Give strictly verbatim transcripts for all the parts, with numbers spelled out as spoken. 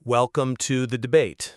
Welcome to the debate.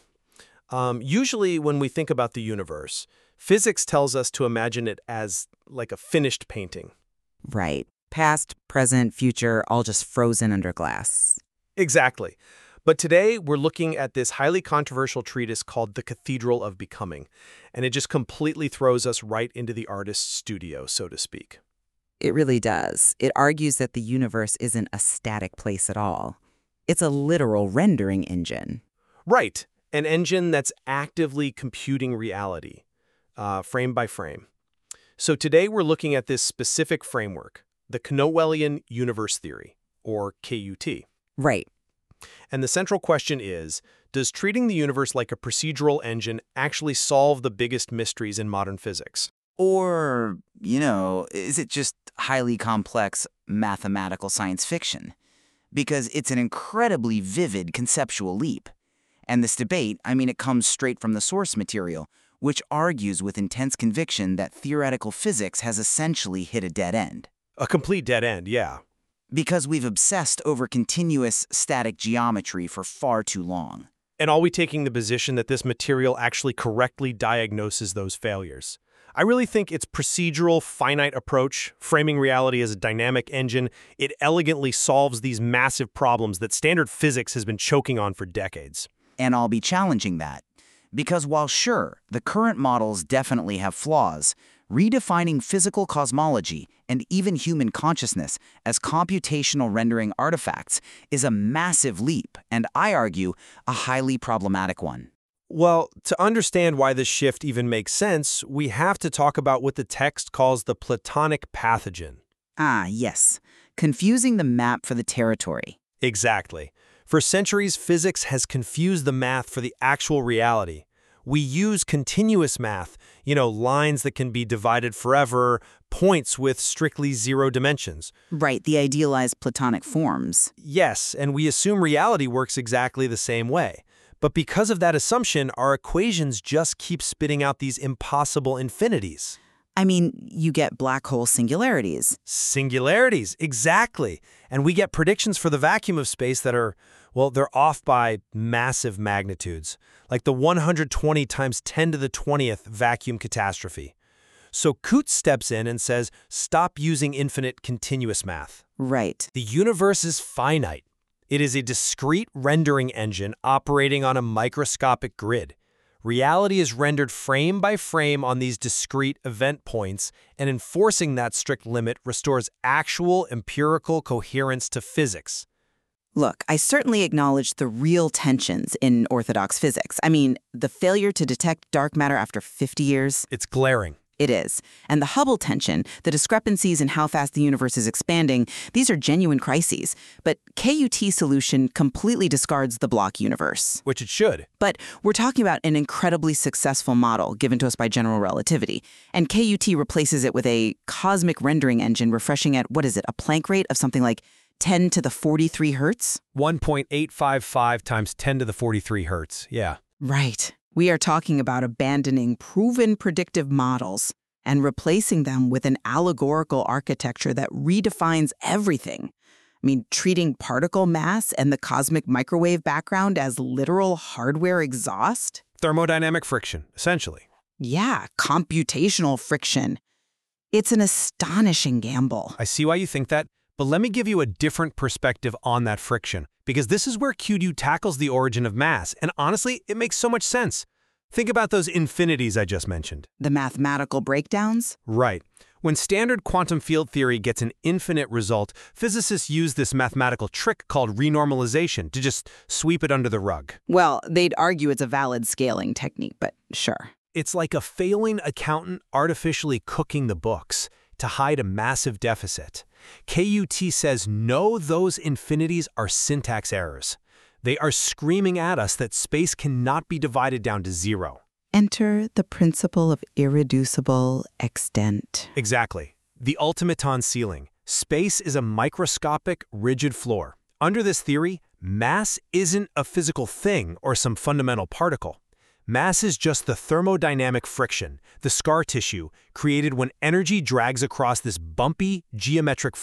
Um, usually when we think about the universe, physics tells us to imagine it as like a finished painting. Right. Past, present, future, all just frozen under glass. Exactly. But today we're looking at this highly controversial treatise called The Cathedral of Becoming, and it just completely throws us right into the artist's studio, so to speak. It really does. It argues that the universe isn't a static place at all. It's a literal rendering engine. Right. An engine that's actively computing reality, uh, frame by frame. So today we're looking at this specific framework, the Knowellian Universe Theory, or K U T. Right. And the central question is, does treating the universe like a procedural engine actually solve the biggest mysteries in modern physics? Or, you know, is it just highly complex mathematical science fiction? Because it's an incredibly vivid conceptual leap. And this debate, I mean, it comes straight from the source material, which argues with intense conviction that theoretical physics has essentially hit a dead end. A complete dead end, yeah. Because we've obsessed over continuous static geometry for far too long. And are we taking the position that this material actually correctly diagnoses those failures? I really think its procedural, finite approach, framing reality as a dynamic engine, it elegantly solves these massive problems that standard physics has been choking on for decades. And I'll be challenging that. Because while sure, the current models definitely have flaws, redefining physical cosmology and even human consciousness as computational rendering artifacts is a massive leap, and I argue, a highly problematic one. Well, to understand why this shift even makes sense, we have to talk about what the text calls the Platonic pathogen. Ah, yes. Confusing the map for the territory. Exactly. For centuries, physics has confused the math for the actual reality. We use continuous math, you know, lines that can be divided forever, points with strictly zero dimensions. Right, the idealized Platonic forms. Yes, and we assume reality works exactly the same way. But because of that assumption, our equations just keep spitting out these impossible infinities. I mean, you get black hole singularities. Singularities, exactly. And we get predictions for the vacuum of space that are, well, they're off by massive magnitudes, like the one hundred twenty times ten to the twentieth vacuum catastrophe. So Coutts steps in and says, stop using infinite continuous math. Right. The universe is finite. It is a discrete rendering engine operating on a microscopic grid. Reality is rendered frame by frame on these discrete event points, and enforcing that strict limit restores actual empirical coherence to physics. Look, I certainly acknowledge the real tensions in orthodox physics. I mean, the failure to detect dark matter after fifty years. It's glaring. It is. And the Hubble tension, the discrepancies in how fast the universe is expanding, these are genuine crises. But K U T's solution completely discards the block universe. Which it should. But we're talking about an incredibly successful model given to us by general relativity. And K U T replaces it with a cosmic rendering engine refreshing at, what is it, a Planck rate of something like ten to the forty-three hertz? one point eight five five times ten to the forty-three hertz, yeah. Right. We are talking about abandoning proven predictive models and replacing them with an allegorical architecture that redefines everything. I mean, treating particle mass and the cosmic microwave background as literal hardware exhaust? Thermodynamic friction, essentially. Yeah, computational friction. It's an astonishing gamble. I see why you think that, but let me give you a different perspective on that friction, because this is where Q U tackles the origin of mass, and honestly, it makes so much sense. Think about those infinities I just mentioned. The mathematical breakdowns? Right. When standard quantum field theory gets an infinite result, physicists use this mathematical trick called renormalization to just sweep it under the rug. Well, they'd argue it's a valid scaling technique, but sure. It's like a failing accountant artificially cooking the books to hide a massive deficit. K U T says no, those infinities are syntax errors. They are screaming at us that space cannot be divided down to zero. Enter the principle of irreducible extent. Exactly. The ultimaton ceiling. Space is a microscopic, rigid floor. Under this theory, mass isn't a physical thing or some fundamental particle. Mass is just the thermodynamic friction, the scar tissue, created when energy drags across this bumpy, geometric floor.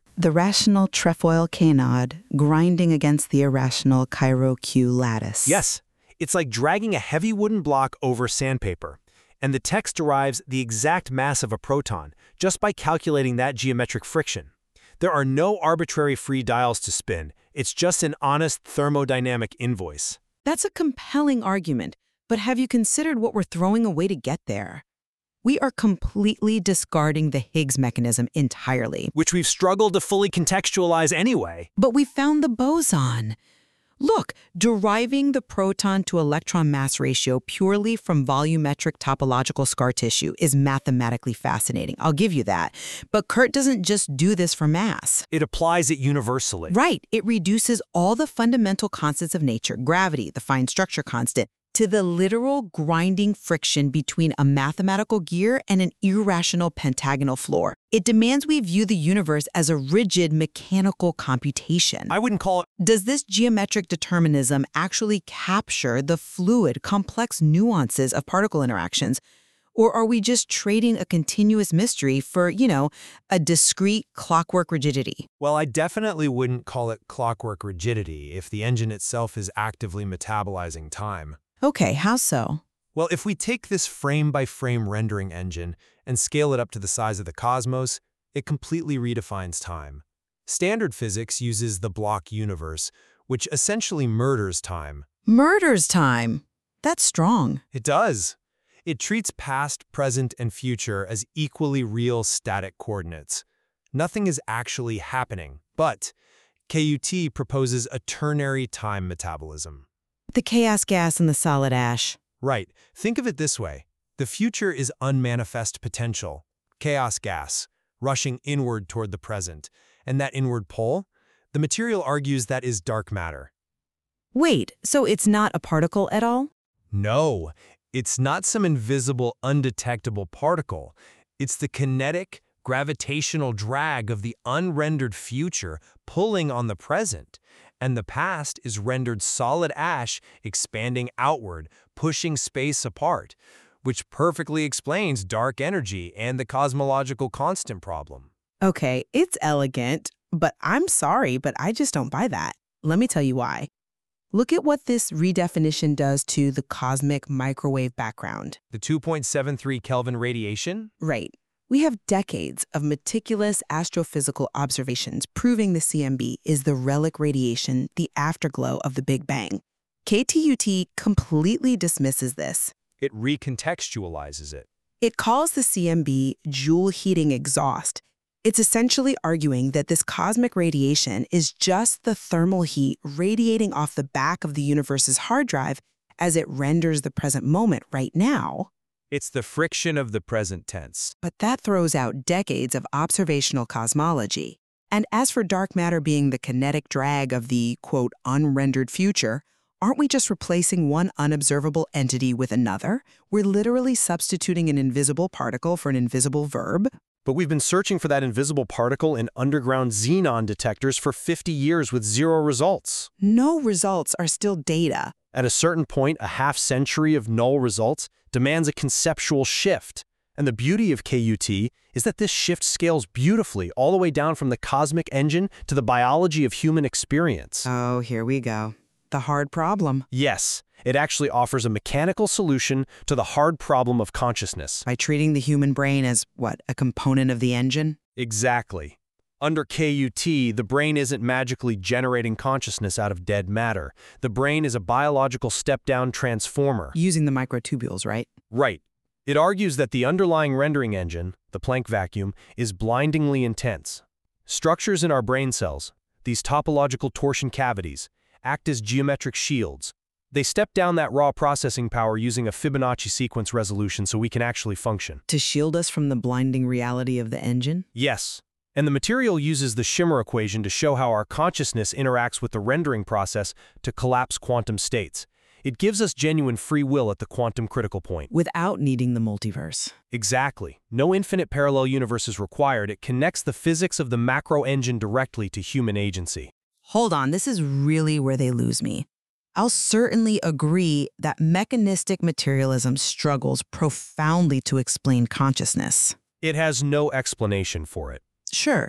The rational trefoil canard grinding against the irrational Cairo-Q lattice. Yes, it's like dragging a heavy wooden block over sandpaper, and the text derives the exact mass of a proton just by calculating that geometric friction. There are no arbitrary free dials to spin. It's just an honest thermodynamic invoice. That's a compelling argument, but have you considered what we're throwing away to get there? We are completely discarding the Higgs mechanism entirely. Which we've struggled to fully contextualize anyway. But we found the boson. Look, deriving the proton-to-electron mass ratio purely from volumetric topological scar tissue is mathematically fascinating. I'll give you that. But Kurt doesn't just do this for mass. It applies it universally. Right. It reduces all the fundamental constants of nature, gravity, the fine structure constant, to the literal grinding friction between a mathematical gear and an irrational pentagonal floor. It demands we view the universe as a rigid mechanical computation. I wouldn't call it. Does this geometric determinism actually capture the fluid, complex nuances of particle interactions? Or are we just trading a continuous mystery for, you know, a discrete clockwork rigidity? Well, I definitely wouldn't call it clockwork rigidity if the engine itself is actively metabolizing time. Okay, how so? Well, if we take this frame-by-frame rendering engine and scale it up to the size of the cosmos, it completely redefines time. Standard physics uses the block universe, which essentially murders time. Murders time? That's strong. It does. It treats past, present, and future as equally real static coordinates. Nothing is actually happening, but K U T proposes a ternary time metabolism. The chaos gas and the solid ash. Right. Think of it this way. The future is unmanifest potential, chaos gas, rushing inward toward the present. And that inward pull? The material argues that is dark matter. Wait, so it's not a particle at all? No, it's not some invisible, undetectable particle. It's the kinetic, gravitational drag of the unrendered future pulling on the present. And the past is rendered solid ash expanding outward, pushing space apart, which perfectly explains dark energy and the cosmological constant problem. Okay, it's elegant, but I'm sorry, but I just don't buy that. Let me tell you why. Look at what this redefinition does to the cosmic microwave background. The two point seven three Kelvin radiation? Right. We have decades of meticulous astrophysical observations proving the C M B is the relic radiation, the afterglow of the Big Bang. K T U T completely dismisses this. It recontextualizes it. It calls the C M B Joule heating exhaust. It's essentially arguing that this cosmic radiation is just the thermal heat radiating off the back of the universe's hard drive as it renders the present moment right now. It's the friction of the present tense. But that throws out decades of observational cosmology. And as for dark matter being the kinetic drag of the, quote, unrendered future, aren't we just replacing one unobservable entity with another? We're literally substituting an invisible particle for an invisible verb. But we've been searching for that invisible particle in underground xenon detectors for fifty years with zero results. No results are still data. At a certain point, a half-century of null results demands a conceptual shift. And the beauty of K U T is that this shift scales beautifully all the way down from the cosmic engine to the biology of human experience. Oh, here we go. The hard problem. Yes, it actually offers a mechanical solution to the hard problem of consciousness. By treating the human brain as, what, a component of the engine? Exactly. Under K U T, the brain isn't magically generating consciousness out of dead matter. The brain is a biological step-down transformer. Using the microtubules, right? Right. It argues that the underlying rendering engine, the Planck vacuum, is blindingly intense. Structures in our brain cells, these topological torsion cavities, act as geometric shields. They step down that raw processing power using a Fibonacci sequence resolution so we can actually function. To shield us from the blinding reality of the engine? Yes. And the material uses the Schimmer equation to show how our consciousness interacts with the rendering process to collapse quantum states. It gives us genuine free will at the quantum critical point. Without needing the multiverse. Exactly. No infinite parallel universe is required. It connects the physics of the macro engine directly to human agency. Hold on, this is really where they lose me. I'll certainly agree that mechanistic materialism struggles profoundly to explain consciousness. It has no explanation for it. Sure,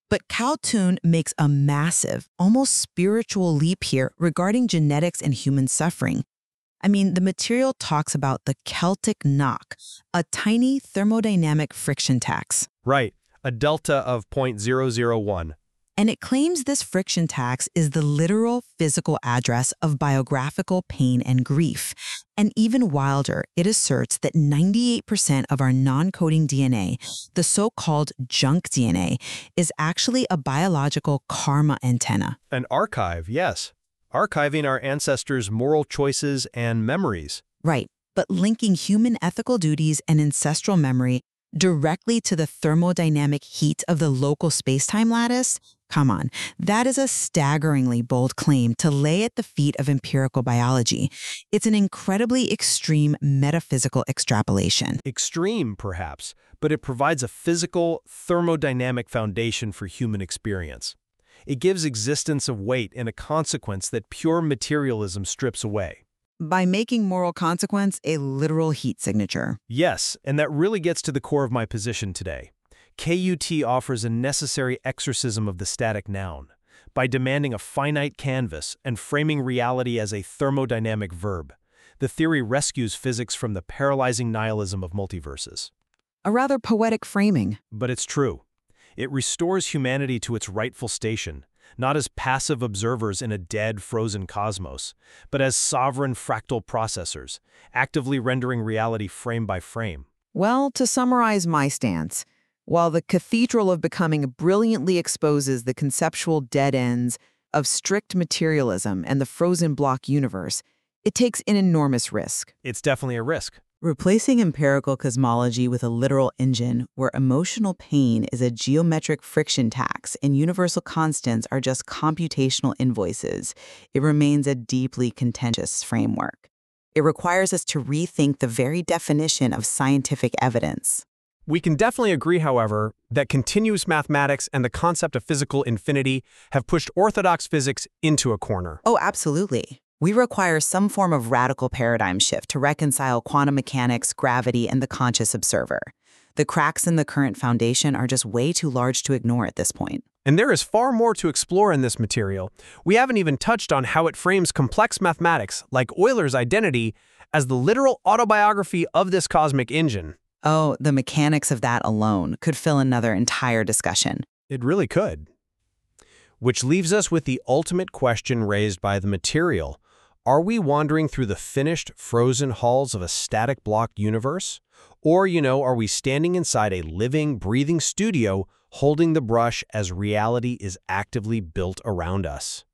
But Calhoun makes a massive, almost spiritual leap here regarding genetics and human suffering. I mean, the material talks about the Celtic knock, a tiny thermodynamic friction tax. Right, a delta of zero point zero zero one. And it claims this friction tax is the literal physical address of biographical pain and grief. And even wilder, it asserts that ninety-eight percent of our non-coding D N A, the so-called junk D N A, is actually a biological karma antenna. An archive, yes. Archiving our ancestors' moral choices and memories. Right, but linking human ethical duties and ancestral memory directly to the thermodynamic heat of the local space-time lattice? Come on, that is a staggeringly bold claim to lay at the feet of empirical biology. It's an incredibly extreme metaphysical extrapolation. Extreme, perhaps, but it provides a physical, thermodynamic foundation for human experience. It gives existence of weight and a consequence that pure materialism strips away. By making moral consequence a literal heat signature. Yes, and that really gets to the core of my position today. K U T offers a necessary exorcism of the static noun by demanding a finite canvas and framing reality as a thermodynamic verb. The theory rescues physics from the paralyzing nihilism of multiverses. A rather poetic framing. But it's true. It restores humanity to its rightful station, not as passive observers in a dead, frozen cosmos, but as sovereign fractal processors, actively rendering reality frame by frame. Well, to summarize my stance, while the Cathedral of Becoming brilliantly exposes the conceptual dead ends of strict materialism and the frozen block universe, it takes an enormous risk. It's definitely a risk. Replacing empirical cosmology with a literal engine where emotional pain is a geometric friction tax and universal constants are just computational invoices, it remains a deeply contentious framework. It requires us to rethink the very definition of scientific evidence. We can definitely agree, however, that continuous mathematics and the concept of physical infinity have pushed orthodox physics into a corner. Oh, absolutely. We require some form of radical paradigm shift to reconcile quantum mechanics, gravity, and the conscious observer. The cracks in the current foundation are just way too large to ignore at this point. And there is far more to explore in this material. We haven't even touched on how it frames complex mathematics, like Euler's identity, as the literal autobiography of this cosmic engine. Oh, the mechanics of that alone could fill another entire discussion. It really could. Which leaves us with the ultimate question raised by the material. Are we wandering through the finished, frozen halls of a static block universe? Or, you know, are we standing inside a living, breathing studio holding the brush as reality is actively built around us?